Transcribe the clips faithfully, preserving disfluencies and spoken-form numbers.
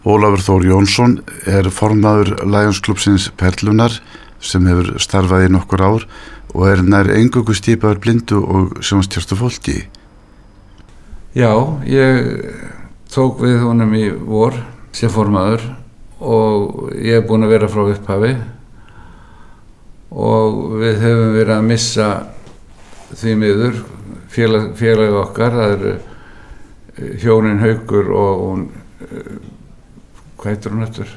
Ólafur Þór Jónsson er formaður Lionsklúbbsins Perlunnar sem hefur starfað í nokkur ár og er nær eingöngu skipaður blindu og sjónstjörtu fólki. Já, ég tók við honum í vor sem formaður og ég er búinn að vera frá upphafi og við höfum verið að missa því miður félag, félag okkar, það eru hjónin Haukur og hún, hvað heitir hún eftir?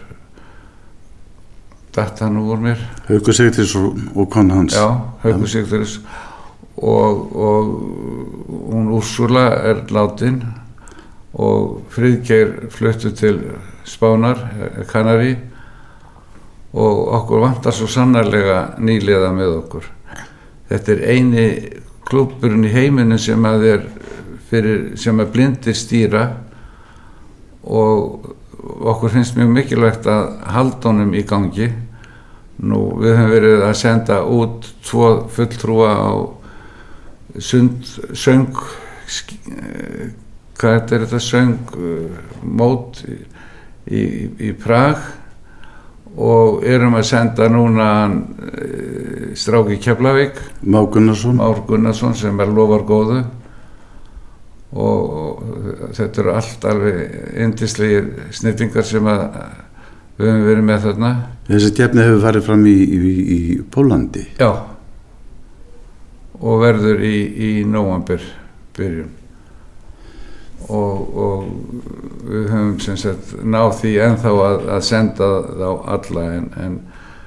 Datt hann úr mér. Haukur Sigtris og, og kona hans. Já, Haukur Sigtris og, og hún Úrsula er látin og Friðgeir fluttu til Spánar, Kanarí og okkur vantar svo sannarlega nýliða með okkur. Þetta er eini klúbburinn í heiminum sem að er fyrir, sem að blindir stýra og okkur finnst mjög mikilvægt að halda honum í gangi. Nú, við höfum verið að senda út tvo fulltrúa á sund, söng, hvað er þetta, söng mót í, í, í Prag og erum að senda núna strák í Keflavík, Már Gunnarsson. Már Gunnarsson sem er lofar góðu og þetta eru allt alveg yndislegir snillingar sem að við höfum verið með þarna. Þessi keppni hefur farið fram í, í, í Pólandi. Já, og verður í, í nóvember byrjun og, og við höfum sem sagt náð því ennþá að, að senda þá alla en, en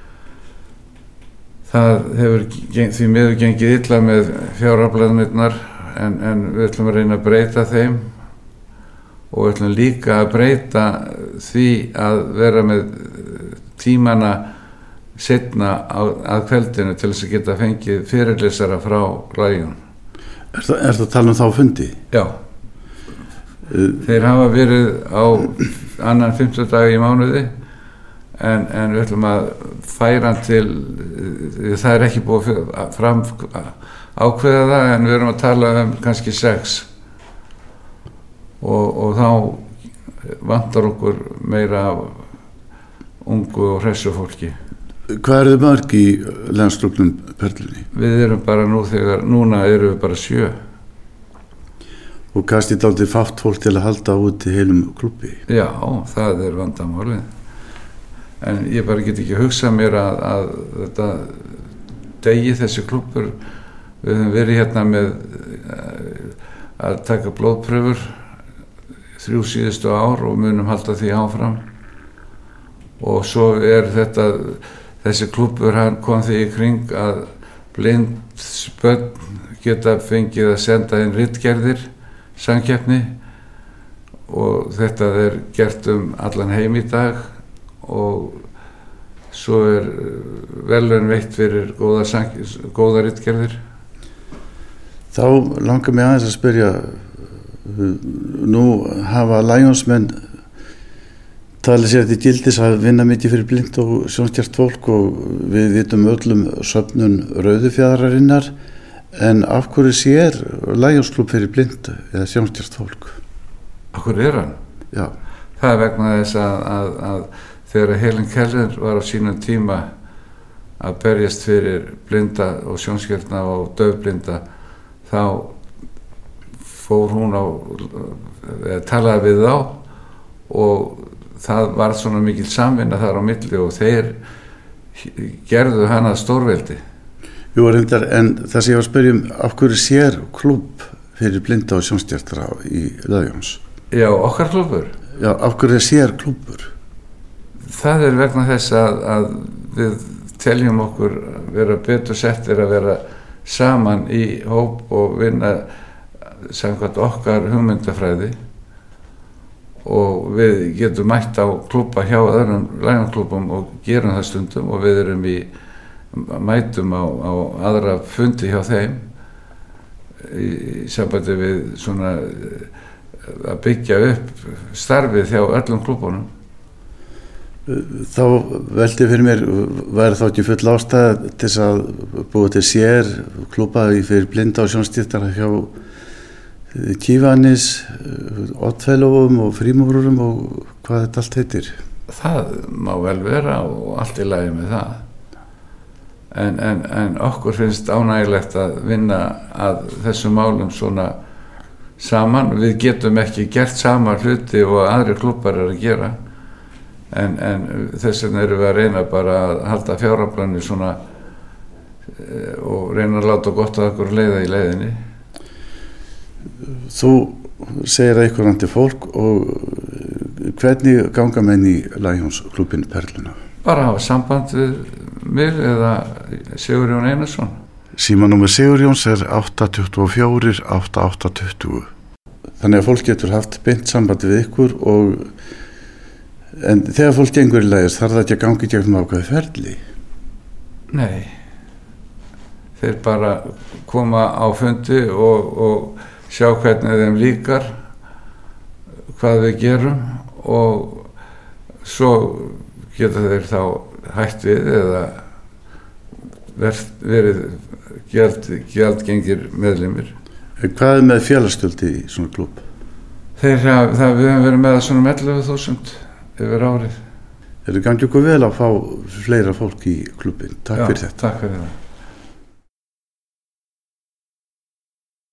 það hefur því miður gengið illa með fjáraflaðnirnar En, en við ætlum að reyna að breyta þeim og við ætlum líka að breyta því að vera með tímana seinna á, að kveldinu til þess að geta fengið fyrirlesara frá Lion. Er það, er það að tala um þá fundi? Já. Uh, Þeir hafa verið á annan fimmtudag í mánuði en, en við ætlum að færa hann til, það er ekki búið fram ákveða það en við erum að tala um kannski sex og, og þá vantar okkur meira af ungu og hressu fólki. Hvað eru þið mörg í Lionsklúbbnum Perlunni? Við erum bara nú þegar, núna erum við bara sjö. Og kannski dálítið fátt fólk til að halda út í heilum klúbbi? Já, það er vandamálið. En ég bara get ekki hugsað mér að, að þetta degi þessi klúbbur. Við höfum verið hérna með að taka blóðpröfur þrjú síðustu ár og munum halda því áfram og svo er þetta þessi klúbbur hann kom því í kring að blind börn geta fengið að senda inn ritgerðir samkeppni og þetta er gert um allan heim í dag og svo er verðlaun veitt fyrir góða, góða ritgerðir. Þá langar mig aðeins að spyrja, nú hafa Lionsmenn talið sér til gildis að vinna mikið fyrir blind og sjónstjart fólk og við vitum öllum söfnun Rauðufjararinnar, en af hverju sér Lionsklúbb fyrir blind eða sjónstjart fólk? Af hverju er hann? Já. Það er vegna þess að, að, að þegar Helen Keller var á sínum tíma að berjast fyrir blinda og sjónstjartna og daufblinda þá fór hún á eða talaði við þá og það var svona mikil samvinna þar á milli og þeir gerðu hana stórveldi. Jú, reyndar, en það sem ég var að spyrja um, af hverju sér klúbb fyrir blinda og sjónstjartra í Lions? Já, okkar klúbbur. Já, af hverju sér klúbbur? Það er vegna þess að, að við teljum okkur vera betur settir að vera saman í hóp og vinna samkvæmt okkar hugmyndafræði og við getum mætt á klúbba hjá öðrum Lionsklúbbum og gerum það stundum og við erum í mætum á, á aðra fundi hjá þeim í, í sambandi við svona að byggja upp starfið hjá öllum klúbbunum. Þá veldi fyrir mér, væri þá ekki full ástæða til þess að búa til sér klúbba fyrir blinda og sjónstjartra hjá, Kívanis, Oddfellow og Frímúrurum og hvað þetta allt heitir. Það má vel vera og allt í lagi með það. En, en, en okkur finnst ánægilegt að vinna að þessum málum svona saman. Við getum ekki gert sama hluti og aðri klúbbar er að gera. En, en þess vegna erum við að reyna bara að halda fjáraflanu svona og reyna að láta gott að okkur leiða í leiðinni. Þú segir að ykkur andi fólk og hvernig ganga menn í Lions-klúbbinu Perluna? Bara hafa samband við mig eða Sigurjón Einarsson. Símanúmer Sigurjóns er átta tuttugu og fjögur átta átta tuttugu. Þannig að fólk getur haft beint samband við ykkur og en þegar fólk gengur í Lions þarf það ekki að gangi gegnum ákveðið ferli? Nei. Þeir bara koma á fundi og, og sjá hvernig þeim líkar hvað við gerum og svo geta þeir þá hætt við eða verið gjald, gjaldgengir meðlimir. Hvað er með félagsgjaldi í svona klúbb? Þeir það, það við höfum verið með svona ellefu þúsund yfir árið. Er það gangið okkur vel að fá fleira fólk í klubbin? Takk Já, fyrir þetta. Takk fyrir það.